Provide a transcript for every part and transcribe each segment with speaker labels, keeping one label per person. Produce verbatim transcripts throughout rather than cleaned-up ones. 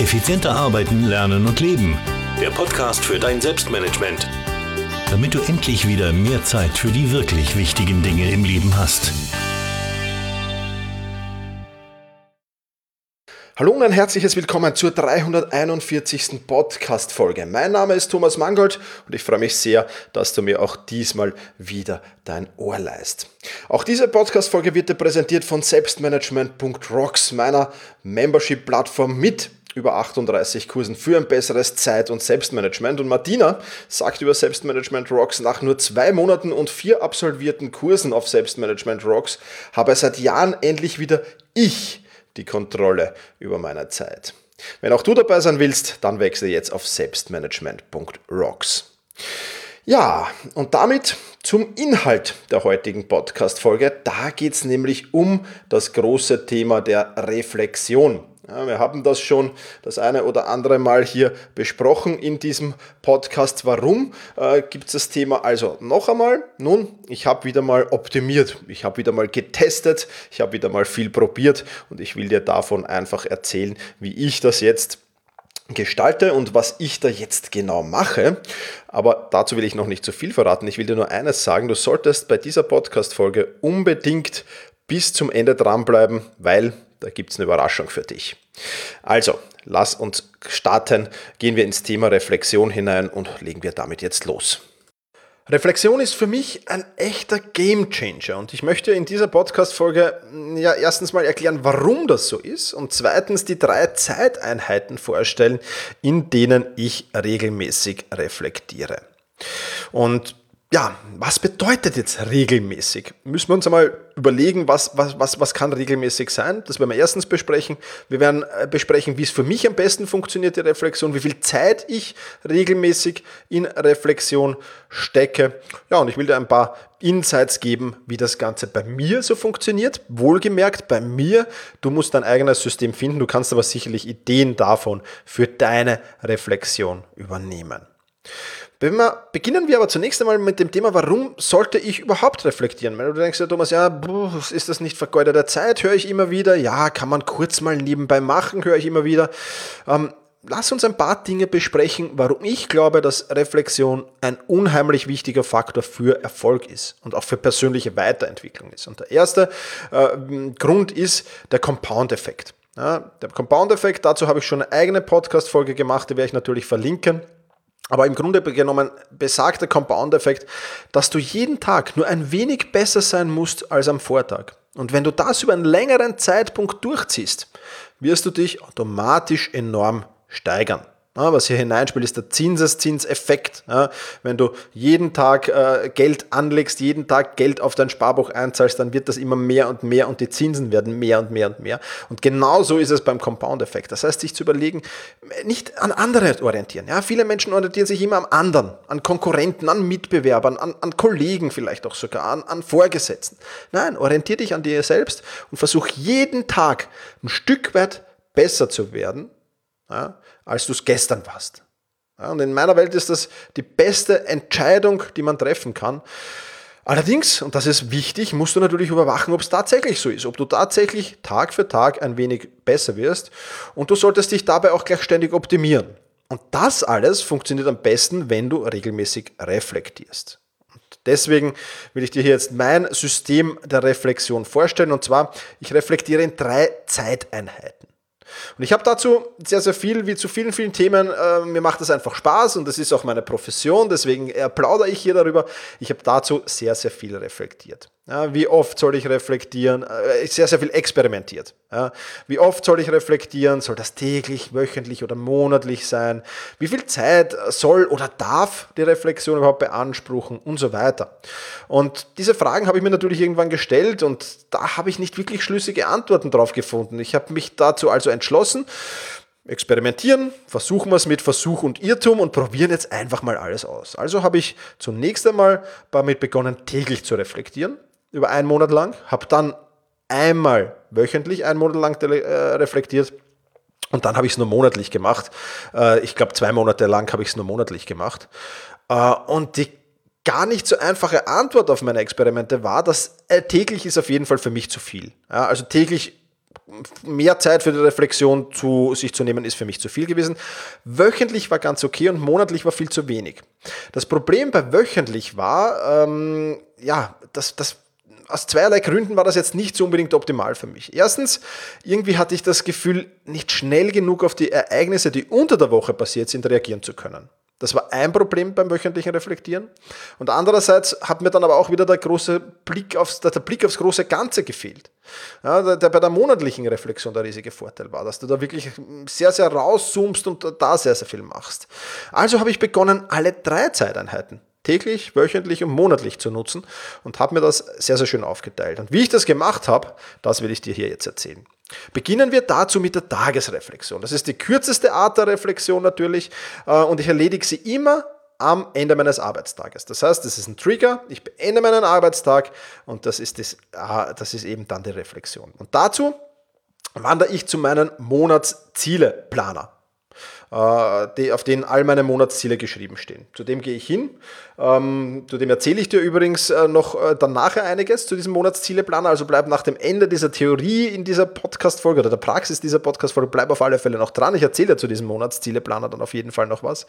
Speaker 1: Effizienter arbeiten, lernen und leben. Der Podcast für dein Selbstmanagement. Damit du endlich wieder mehr Zeit für die wirklich wichtigen Dinge im Leben hast.
Speaker 2: Hallo und ein herzliches Willkommen zur dreihunderteinundvierzigsten Podcast-Folge. Mein Name ist Thomas Mangold und ich freue mich sehr, dass du mir auch diesmal wieder dein Ohr leihst. Auch diese Podcast-Folge wird dir präsentiert von Selbstmanagement Punkt rocks, meiner Membership-Plattform mit über achtunddreißig Kursen für ein besseres Zeit- und Selbstmanagement. Und Martina sagt über Selbstmanagement Rocks, nach nur zwei Monaten und vier absolvierten Kursen auf Selbstmanagement Rocks habe seit Jahren endlich wieder ich die Kontrolle über meine Zeit. Wenn auch du dabei sein willst, dann wechsle jetzt auf Selbstmanagement Punkt rocks. Ja, und damit zum Inhalt der heutigen Podcast-Folge. Da geht es nämlich um das große Thema der Reflexion. Ja, wir haben das schon das eine oder andere Mal hier besprochen in diesem Podcast. Warum äh, gibt es das Thema also noch einmal? Nun, ich habe wieder mal optimiert, ich habe wieder mal getestet, ich habe wieder mal viel probiert und ich will dir davon einfach erzählen, wie ich das jetzt gestalte und was ich da jetzt genau mache. Aber dazu will ich noch nicht zu viel verraten. Ich will dir nur eines sagen, du solltest bei dieser Podcast-Folge unbedingt bis zum Ende dranbleiben, weil da gibt es eine Überraschung für dich. Also, lass uns starten, gehen wir ins Thema Reflexion hinein und legen wir damit jetzt los. Reflexion ist für mich ein echter Gamechanger und ich möchte in dieser Podcast-Folge ja erstens mal erklären, warum das so ist und zweitens die drei Zeiteinheiten vorstellen, in denen ich regelmäßig reflektiere. Und ja, was bedeutet jetzt regelmäßig? Müssen wir uns einmal überlegen, was, was, was, was kann regelmäßig sein? Das werden wir erstens besprechen. Wir werden besprechen, wie es für mich am besten funktioniert, die Reflexion, wie viel Zeit ich regelmäßig in Reflexion stecke. Ja, und ich will dir ein paar Insights geben, wie das Ganze bei mir so funktioniert. Wohlgemerkt, bei mir, du musst dein eigenes System finden, du kannst aber sicherlich Ideen davon für deine Reflexion übernehmen. Beginnen wir aber zunächst einmal mit dem Thema, warum sollte ich überhaupt reflektieren? Wenn du denkst, ja, Thomas, ja, ist das nicht vergeudete Zeit? Höre ich immer wieder. Ja, kann man kurz mal nebenbei machen, höre ich immer wieder. Ähm, lass uns ein paar Dinge besprechen, warum ich glaube, dass Reflexion ein unheimlich wichtiger Faktor für Erfolg ist und auch für persönliche Weiterentwicklung ist. Und der erste äh, Grund ist der Compound-Effekt. Ja, der Compound-Effekt, dazu habe ich schon eine eigene Podcast-Folge gemacht, die werde ich natürlich verlinken. Aber im Grunde genommen besagt der Compound-Effekt, dass du jeden Tag nur ein wenig besser sein musst als am Vortag. Und wenn du das über einen längeren Zeitpunkt durchziehst, wirst du dich automatisch enorm steigern. Ja, was hier hineinspielt, ist der Zinseszinseffekt. Ja, wenn du jeden Tag äh, Geld anlegst, jeden Tag Geld auf dein Sparbuch einzahlst, dann wird das immer mehr und mehr und die Zinsen werden mehr und mehr und mehr. Und genauso ist es beim Compound-Effekt. Das heißt, sich zu überlegen, nicht an andere orientieren. Ja, viele Menschen orientieren sich immer am anderen, an Konkurrenten, an Mitbewerbern, an, an Kollegen vielleicht auch sogar, an, an Vorgesetzten. Nein, orientiere dich an dir selbst und versuch jeden Tag ein Stück weit besser zu werden, ja, als du es gestern warst. Ja, und in meiner Welt ist das die beste Entscheidung, die man treffen kann. Allerdings, und das ist wichtig, musst du natürlich überwachen, ob es tatsächlich so ist, ob du tatsächlich Tag für Tag ein wenig besser wirst und du solltest dich dabei auch gleich ständig optimieren. Und das alles funktioniert am besten, wenn du regelmäßig reflektierst. Und deswegen will ich dir hier jetzt mein System der Reflexion vorstellen und zwar, ich reflektiere in drei Zeiteinheiten. Und ich habe dazu sehr, sehr viel, wie zu vielen, vielen Themen, äh, mir macht das einfach Spaß und das ist auch meine Profession, deswegen äh, plaudere ich hier darüber. Ich habe dazu sehr, sehr viel reflektiert. Ja, wie oft soll ich reflektieren? Äh, sehr, sehr viel experimentiert. Ja, wie oft soll ich reflektieren? Soll das täglich, wöchentlich oder monatlich sein? Wie viel Zeit soll oder darf die Reflexion überhaupt beanspruchen? Und so weiter. Und diese Fragen habe ich mir natürlich irgendwann gestellt und da habe ich nicht wirklich schlüssige Antworten drauf gefunden. Ich habe mich dazu also entschlossen, experimentieren, versuchen wir es mit Versuch und Irrtum und probieren jetzt einfach mal alles aus. Also habe ich zunächst einmal damit begonnen, täglich zu reflektieren, über einen Monat lang, habe dann einmal wöchentlich einen Monat lang reflektiert und dann habe ich es nur monatlich gemacht. Ich glaube, zwei Monate lang habe ich es nur monatlich gemacht. Und die gar nicht so einfache Antwort auf meine Experimente war, dass täglich ist auf jeden Fall für mich zu viel. Also täglich mehr Zeit für die Reflexion zu sich zu nehmen, ist für mich zu viel gewesen. Wöchentlich war ganz okay und monatlich war viel zu wenig. Das Problem bei wöchentlich war, ähm, ja, das, das aus zweierlei Gründen war das jetzt nicht so unbedingt optimal für mich. Erstens, irgendwie hatte ich das Gefühl, nicht schnell genug auf die Ereignisse, die unter der Woche passiert sind, reagieren zu können. Das war ein Problem beim wöchentlichen Reflektieren. Und andererseits hat mir dann aber auch wieder der große Blick aufs, der Blick aufs große Ganze gefehlt. Ja, der, der bei der monatlichen Reflexion der riesige Vorteil war, dass du da wirklich sehr, sehr rauszoomst und da sehr, sehr viel machst. Also habe ich begonnen, alle drei Zeiteinheiten täglich, wöchentlich und monatlich zu nutzen und habe mir das sehr, sehr schön aufgeteilt. Und wie ich das gemacht habe, das will ich dir hier jetzt erzählen. Beginnen wir dazu mit der Tagesreflexion. Das ist die kürzeste Art der Reflexion natürlich und ich erledige sie immer am Ende meines Arbeitstages. Das heißt, das ist ein Trigger, ich beende meinen Arbeitstag und das ist, das, das ist eben dann die Reflexion. Und dazu wandere ich zu meinem Monatszieleplaner, Die, auf denen all meine Monatsziele geschrieben stehen. Zu dem gehe ich hin. Ähm, zu dem erzähle ich dir übrigens äh, noch äh, dann nachher einiges zu diesem Monatszieleplaner. Also bleib nach dem Ende dieser Theorie in dieser Podcast-Folge oder der Praxis dieser Podcast-Folge, bleib auf alle Fälle noch dran. Ich erzähle dir zu diesem Monatszieleplaner dann auf jeden Fall noch was.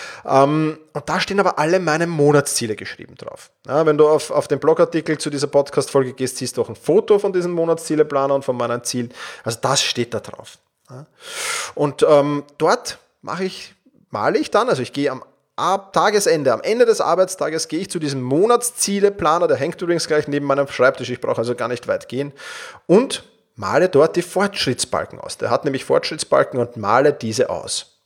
Speaker 2: Ähm, und da stehen aber alle meine Monatsziele geschrieben drauf. Ja, wenn du auf, auf den Blogartikel zu dieser Podcast-Folge gehst, siehst du auch ein Foto von diesem Monatszieleplaner und von meinen Zielen. Also das steht da drauf. Ja. Und ähm, dort mache ich, male ich dann, also ich gehe am Ab Tagesende, am Ende des Arbeitstages gehe ich zu diesem Monatszieleplaner, der hängt übrigens gleich neben meinem Schreibtisch, ich brauche also gar nicht weit gehen, und male dort die Fortschrittsbalken aus. Der hat nämlich Fortschrittsbalken und male diese aus.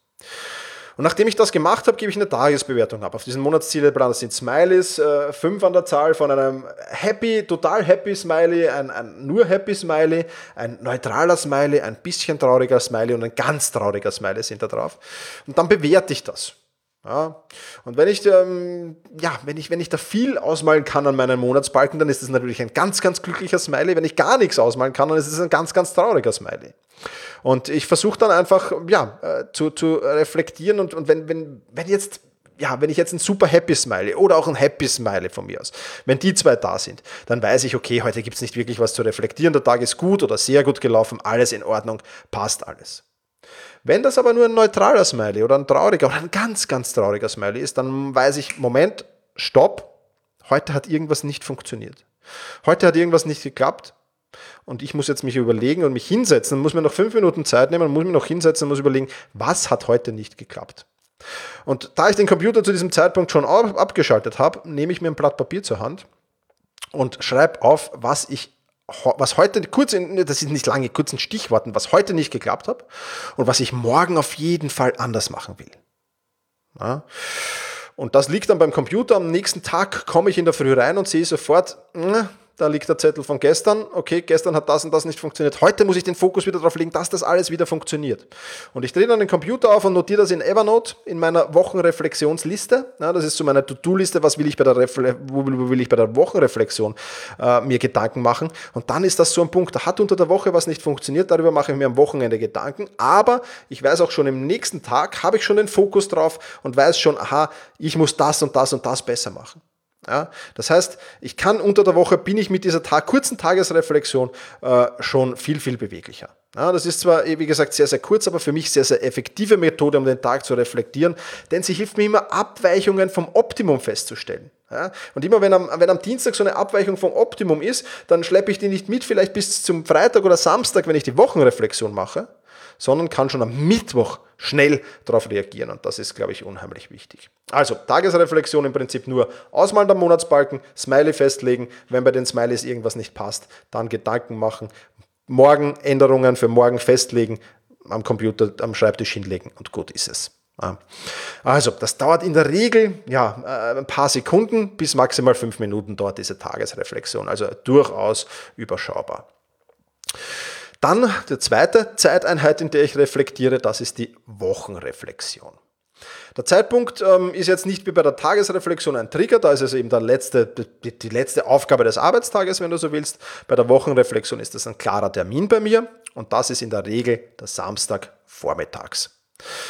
Speaker 2: Und nachdem ich das gemacht habe, gebe ich eine Tagesbewertung ab. Auf diesen Monatszieleplaner sind Smileys, äh, fünf an der Zahl, von einem Happy, total Happy Smiley, ein, ein nur Happy Smiley, ein neutraler Smiley, ein bisschen trauriger Smiley und ein ganz trauriger Smiley sind da drauf. Und dann bewerte ich das. Ja. Und wenn ich, ähm, ja, wenn ich, wenn ich da viel ausmalen kann an meinen Monatsbalken, dann ist das natürlich ein ganz, ganz glücklicher Smiley. Wenn ich gar nichts ausmalen kann, dann ist es ein ganz, ganz trauriger Smiley. Und ich versuche dann einfach, ja, äh, zu, zu reflektieren und, und wenn, wenn, wenn jetzt, ja, wenn ich jetzt ein super Happy Smiley oder auch ein Happy Smiley von mir aus, wenn die zwei da sind, dann weiß ich, okay, heute gibt es nicht wirklich was zu reflektieren, der Tag ist gut oder sehr gut gelaufen, alles in Ordnung, passt alles. Wenn das aber nur ein neutraler Smiley oder ein trauriger oder ein ganz, ganz trauriger Smiley ist, dann weiß ich, Moment, stopp, heute hat irgendwas nicht funktioniert. Heute hat irgendwas nicht geklappt und ich muss jetzt mich überlegen und mich hinsetzen und muss mir noch fünf Minuten Zeit nehmen und muss mich noch hinsetzen und muss überlegen, was hat heute nicht geklappt. Und da ich den Computer zu diesem Zeitpunkt schon abgeschaltet habe, nehme ich mir ein Blatt Papier zur Hand und schreibe auf, was ich was heute, kurz in, das ist nicht lange, kurz in Stichworten, was heute nicht geklappt hat und was ich morgen auf jeden Fall anders machen will. Ja. Und das liegt dann beim Computer. Am nächsten Tag komme ich in der Früh rein und sehe sofort, mh, da liegt der Zettel von gestern. Okay, gestern hat das und das nicht funktioniert. Heute muss ich den Fokus wieder darauf legen, dass das alles wieder funktioniert. Und ich drehe dann den Computer auf und notiere das in Evernote in meiner Wochenreflexionsliste. Ja, das ist so meine To-Do-Liste, was will ich bei der, Refle- wo will ich bei der Wochenreflexion äh, mir Gedanken machen. Und dann ist das so ein Punkt, da hat unter der Woche was nicht funktioniert, darüber mache ich mir am Wochenende Gedanken. Aber ich weiß auch schon, im nächsten Tag habe ich schon den Fokus drauf und weiß schon, aha, ich muss das und das und das besser machen. Ja, das heißt, ich kann unter der Woche, bin ich mit dieser Tag, kurzen Tagesreflexion äh, schon viel, viel beweglicher. Ja, das ist zwar, wie gesagt, sehr, sehr kurz, aber für mich sehr, sehr effektive Methode, um den Tag zu reflektieren, denn sie hilft mir immer, Abweichungen vom Optimum festzustellen. Ja, und immer wenn am, wenn am Dienstag so eine Abweichung vom Optimum ist, dann schleppe ich die nicht mit, vielleicht bis zum Freitag oder Samstag, wenn ich die Wochenreflexion mache, sondern kann schon am Mittwoch schnell darauf reagieren. Und das ist, glaube ich, unheimlich wichtig. Also, Tagesreflexion im Prinzip nur ausmalen der Monatsbalken, Smiley festlegen. Wenn bei den Smileys irgendwas nicht passt, dann Gedanken machen. Morgen Änderungen für morgen festlegen, am Computer, am Schreibtisch hinlegen und gut ist es. Also, das dauert in der Regel ja, ein paar Sekunden bis maximal fünf Minuten dauert diese Tagesreflexion. Also durchaus überschaubar. Dann die zweite Zeiteinheit, in der ich reflektiere, das ist die Wochenreflexion. Der Zeitpunkt ähm, ist jetzt nicht wie bei der Tagesreflexion ein Trigger, da ist es eben der letzte, die, die letzte Aufgabe des Arbeitstages, wenn du so willst. Bei der Wochenreflexion ist das ein klarer Termin bei mir und das ist in der Regel der Samstag vormittags.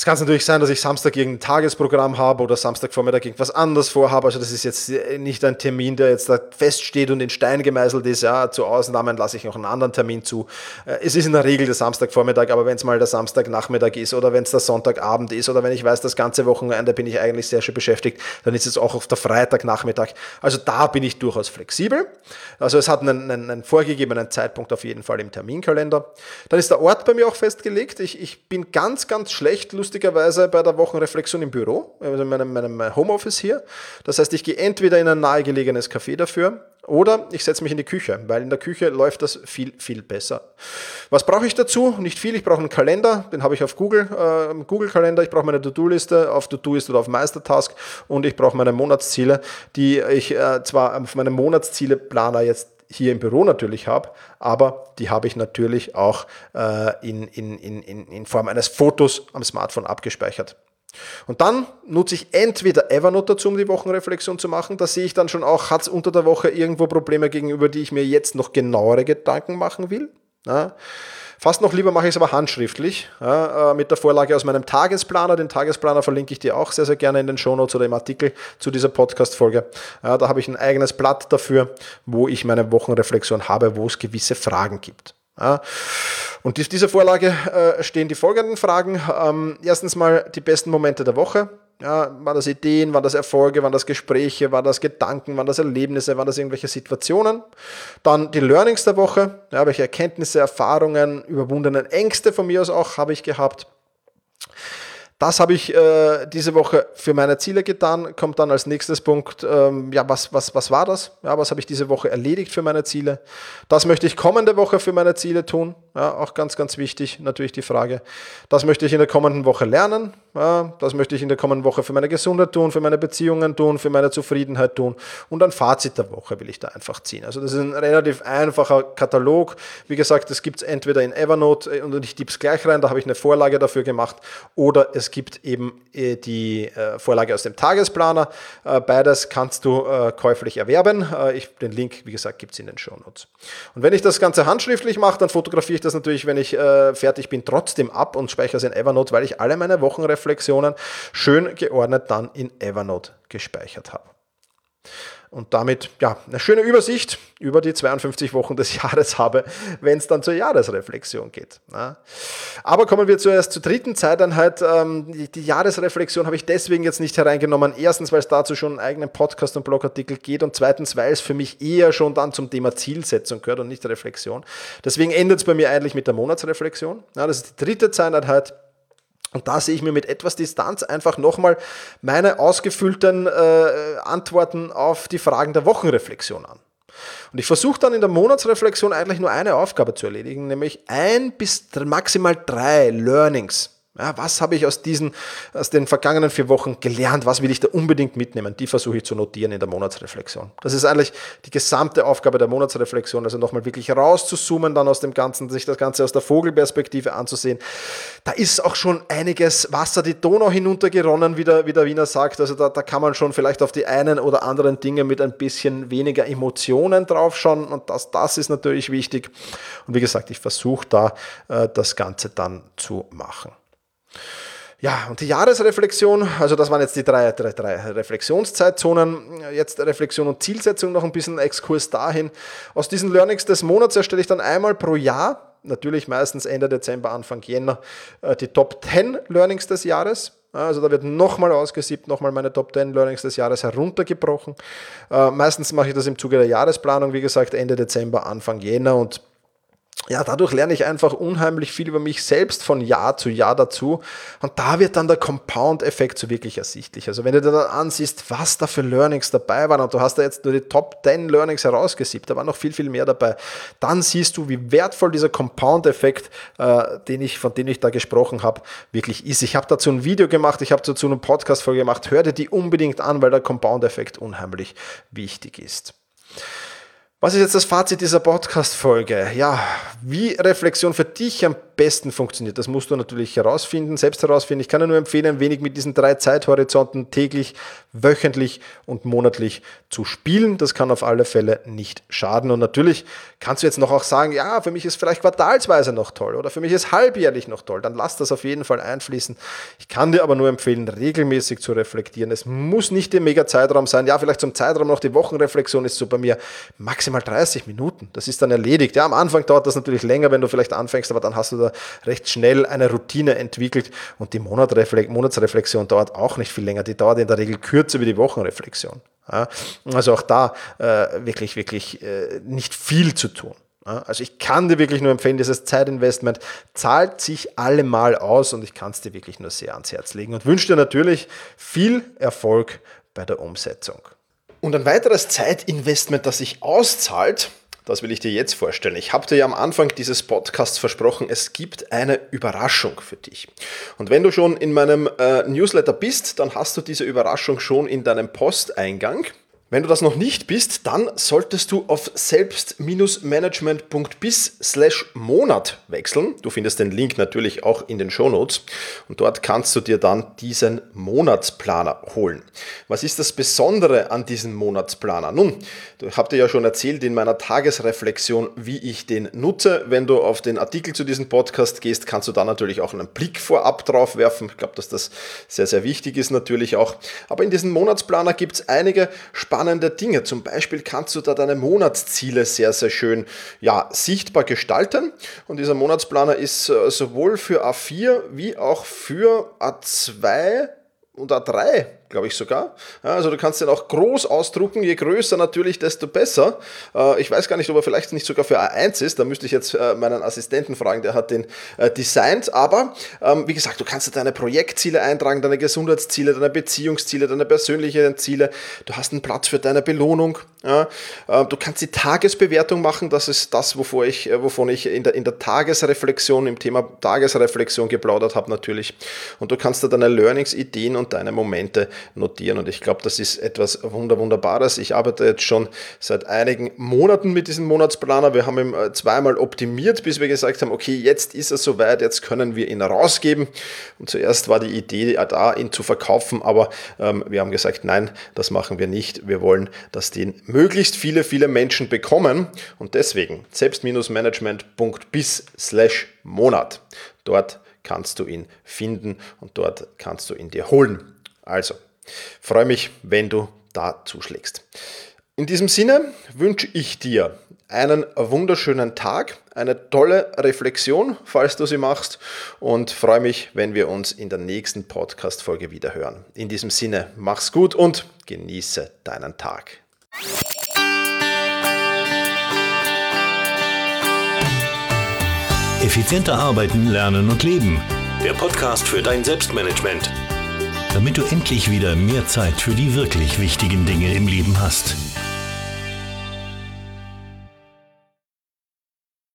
Speaker 2: Jetzt kann es natürlich sein, dass ich Samstag irgendein Tagesprogramm habe oder Samstagvormittag irgendwas anderes vorhabe. Also das ist jetzt nicht ein Termin, der jetzt da feststeht und in Stein gemeißelt ist. Ja, zu Ausnahmen lasse ich noch einen anderen Termin zu. Es ist in der Regel der Samstagvormittag, aber wenn es mal der Samstagnachmittag ist oder wenn es der Sonntagabend ist oder wenn ich weiß, das ganze Wochenende bin ich eigentlich sehr schön beschäftigt, dann ist es auch auf der Freitagnachmittag. Also da bin ich durchaus flexibel. Also es hat einen, einen, einen vorgegebenen Zeitpunkt auf jeden Fall im Terminkalender. Dann ist der Ort bei mir auch festgelegt. Ich, ich bin ganz, ganz schlecht, lustigerweise, bei der Wochenreflexion im Büro, also in meinem, meinem Homeoffice hier. Das heißt, ich gehe entweder in ein nahegelegenes Café dafür oder ich setze mich in die Küche, weil in der Küche läuft das viel, viel besser. Was brauche ich dazu? Nicht viel. Ich brauche einen Kalender, den habe ich auf Google, äh, Google-Kalender. Ich brauche meine To-Do-Liste auf To-Do-Ist oder auf Meistertask und ich brauche meine Monatsziele, die ich äh, zwar auf meinem Monatsziele-Planer jetzt hier im Büro natürlich habe, aber die habe ich natürlich auch äh, in, in, in, in Form eines Fotos am Smartphone abgespeichert. Und dann nutze ich entweder Evernote dazu, um die Wochenreflexion zu machen. Da sehe ich dann schon auch, hat es unter der Woche irgendwo Probleme gegenüber, die ich mir jetzt noch genauere Gedanken machen will. Ja. Fast noch lieber mache ich es aber handschriftlich, ja, mit der Vorlage aus meinem Tagesplaner. Den Tagesplaner verlinke ich dir auch sehr, sehr gerne in den Shownotes oder im Artikel zu dieser Podcast-Folge. Ja, da habe ich ein eigenes Blatt dafür, wo ich meine Wochenreflexion habe, wo es gewisse Fragen gibt. Ja. Und in dieser Vorlage äh, stehen die folgenden Fragen. Ähm, erstens mal die besten Momente der Woche. Ja, waren das Ideen, waren das Erfolge, waren das Gespräche, waren das Gedanken, waren das Erlebnisse, waren das irgendwelche Situationen? Dann die Learnings der Woche, ja, welche Erkenntnisse, Erfahrungen, überwundenen Ängste von mir aus auch habe ich gehabt. Das habe ich äh, diese Woche für meine Ziele getan. Kommt dann als nächstes Punkt, ähm, ja, was, was, was war das? Ja, was habe ich diese Woche erledigt für meine Ziele? Das möchte ich kommende Woche für meine Ziele tun. Ja, auch ganz, ganz wichtig natürlich die Frage. Das möchte ich in der kommenden Woche lernen. Ja, das möchte ich in der kommenden Woche für meine Gesundheit tun, für meine Beziehungen tun, für meine Zufriedenheit tun. Und ein Fazit der Woche will ich da einfach ziehen. Also das ist ein relativ einfacher Katalog. Wie gesagt, das gibt es entweder in Evernote und ich tippe es gleich rein, da habe ich eine Vorlage dafür gemacht, oder es gibt eben die Vorlage aus dem Tagesplaner. Beides kannst du käuflich erwerben. Ich, den Link, wie gesagt, gibt es in den Shownotes. Und wenn ich das Ganze handschriftlich mache, dann fotografiere ich das natürlich, wenn ich fertig bin, trotzdem ab und speichere es in Evernote, weil ich alle meine Wochenreflexionen schön geordnet dann in Evernote gespeichert habe. Und damit ja eine schöne Übersicht über die zweiundfünfzig Wochen des Jahres habe, wenn es dann zur Jahresreflexion geht. Aber kommen wir zuerst zur dritten Zeiteinheit. Die Jahresreflexion habe ich deswegen jetzt nicht hereingenommen. Erstens, weil es dazu schon einen eigenen Podcast und Blogartikel geht und zweitens, weil es für mich eher schon dann zum Thema Zielsetzung gehört und nicht Reflexion. Deswegen endet es bei mir eigentlich mit der Monatsreflexion. Das ist die dritte Zeiteinheit. Und da sehe ich mir mit etwas Distanz einfach nochmal meine ausgefüllten äh, Antworten auf die Fragen der Wochenreflexion an. Und ich versuche dann in der Monatsreflexion eigentlich nur eine Aufgabe zu erledigen, nämlich ein bis maximal drei Learnings. Ja, was habe ich aus diesen, aus den vergangenen vier Wochen gelernt? Was will ich da unbedingt mitnehmen? Die versuche ich zu notieren in der Monatsreflexion. Das ist eigentlich die gesamte Aufgabe der Monatsreflexion, also nochmal wirklich rauszuzoomen, dann aus dem Ganzen, sich das Ganze aus der Vogelperspektive anzusehen. Da ist auch schon einiges Wasser die Donau hinuntergeronnen, wie der, wie der Wiener sagt. Also da, da kann man schon vielleicht auf die einen oder anderen Dinge mit ein bisschen weniger Emotionen draufschauen und das, das ist natürlich wichtig. Und wie gesagt, ich versuche da äh, das Ganze dann zu machen. Ja, und die Jahresreflexion, also das waren jetzt die drei, drei, drei Reflexionszeitzonen, jetzt Reflexion und Zielsetzung, noch ein bisschen Exkurs dahin. Aus diesen Learnings des Monats erstelle ich dann einmal pro Jahr, natürlich meistens Ende Dezember, Anfang Jänner, die Top zehn Learnings des Jahres. Also da wird nochmal ausgesiebt, nochmal meine Top zehn Learnings des Jahres heruntergebrochen. Meistens mache ich das im Zuge der Jahresplanung, wie gesagt, Ende Dezember, Anfang Jänner und ja, dadurch lerne ich einfach unheimlich viel über mich selbst von Jahr zu Jahr dazu und da wird dann der Compound-Effekt so wirklich ersichtlich. Also wenn du dir dann ansiehst, was da für Learnings dabei waren und du hast da jetzt nur die Top zehn Learnings herausgesiebt, da war noch viel, viel mehr dabei, dann siehst du, wie wertvoll dieser Compound-Effekt, äh, den ich, von dem ich da gesprochen habe, wirklich ist. Ich habe dazu ein Video gemacht, ich habe dazu eine Podcast-Folge gemacht, hör dir die unbedingt an, weil der Compound-Effekt unheimlich wichtig ist. Was ist jetzt das Fazit dieser Podcast-Folge? Ja, wie Reflexion für dich am besten funktioniert, das musst du natürlich herausfinden, selbst herausfinden. Ich kann dir nur empfehlen, ein wenig mit diesen drei Zeithorizonten täglich, wöchentlich und monatlich zu spielen. Das kann auf alle Fälle nicht schaden. Und natürlich kannst du jetzt noch auch sagen, ja, für mich ist vielleicht quartalsweise noch toll oder für mich ist halbjährlich noch toll. Dann lass das auf jeden Fall einfließen. Ich kann dir aber nur empfehlen, regelmäßig zu reflektieren. Es muss nicht der Mega-Zeitraum sein. Ja, vielleicht zum Zeitraum noch die Wochenreflexion ist so bei mir maximal dreißig Minuten. Das ist dann erledigt. Ja, am Anfang dauert das natürlich länger, wenn du vielleicht anfängst, aber dann hast du da recht schnell eine Routine entwickelt und die Monatsreflexion dauert auch nicht viel länger. Die dauert in der Regel kürzer wie die Wochenreflexion. Ja, also auch da äh, wirklich, wirklich äh, nicht viel zu tun. Ja, also ich kann dir wirklich nur empfehlen, dieses Zeitinvestment zahlt sich allemal aus und ich kann es dir wirklich nur sehr ans Herz legen und wünsche dir natürlich viel Erfolg bei der Umsetzung. Und ein weiteres Zeitinvestment, das sich auszahlt, das will ich dir jetzt vorstellen. Ich habe dir ja am Anfang dieses Podcasts versprochen, es gibt eine Überraschung für dich. Und wenn du schon in meinem äh, Newsletter bist, dann hast du diese Überraschung schon in deinem Posteingang. Wenn du das noch nicht bist, dann solltest du auf selbst-management.biz slash Monat wechseln. Du findest den Link natürlich auch in den Shownotes und dort kannst du dir dann diesen Monatsplaner holen. Was ist das Besondere an diesem Monatsplaner? Nun, ich habe dir ja schon erzählt in meiner Tagesreflexion, wie ich den nutze. Wenn du auf den Artikel zu diesem Podcast gehst, kannst du da natürlich auch einen Blick vorab drauf werfen. Ich glaube, dass das sehr, sehr wichtig ist natürlich auch. Aber in diesem Monatsplaner gibt es einige spannende spannende Dinge. Zum Beispiel kannst du da deine Monatsziele sehr, sehr schön ja, sichtbar gestalten. Und dieser Monatsplaner ist äh, sowohl für A vier wie auch für A zwei und A drei, glaube ich sogar. Ja, also du kannst den auch groß ausdrucken, je größer natürlich, desto besser. Äh, ich weiß gar nicht, ob er vielleicht nicht sogar für A eins ist, da müsste ich jetzt äh, meinen Assistenten fragen, der hat den äh, designt, aber ähm, wie gesagt, du kannst da deine Projektziele eintragen, deine Gesundheitsziele, deine Beziehungsziele, deine persönlichen Ziele, du hast einen Platz für deine Belohnung, ja? äh, du kannst die Tagesbewertung machen, das ist das, wovor ich, äh, wovon ich in der, in der Tagesreflexion, im Thema Tagesreflexion geplaudert habe natürlich, und du kannst da deine Learnings, Ideen und deine Momente notieren und ich glaube, das ist etwas wunder wunderbares. Ich arbeite jetzt schon seit einigen Monaten mit diesem Monatsplaner. Wir haben ihn zweimal optimiert, bis wir gesagt haben, okay, jetzt ist er soweit, jetzt können wir ihn rausgeben. Und zuerst war die Idee da, ihn zu verkaufen, aber ähm, wir haben gesagt, nein, das machen wir nicht. Wir wollen, dass den möglichst viele, viele Menschen bekommen und deswegen selbst-management.biz slash Monat. Dort kannst du ihn finden und dort kannst du ihn dir holen. Also, freue mich, wenn du da zuschlägst. In diesem Sinne wünsche ich dir einen wunderschönen Tag, eine tolle Reflexion, falls du sie machst, und freue mich, wenn wir uns in der nächsten Podcast-Folge wieder hören. In diesem Sinne, mach's gut und genieße deinen Tag.
Speaker 1: Effizienter arbeiten, lernen und leben. Der Podcast für dein Selbstmanagement. Damit du endlich wieder mehr Zeit für die wirklich wichtigen Dinge im Leben hast.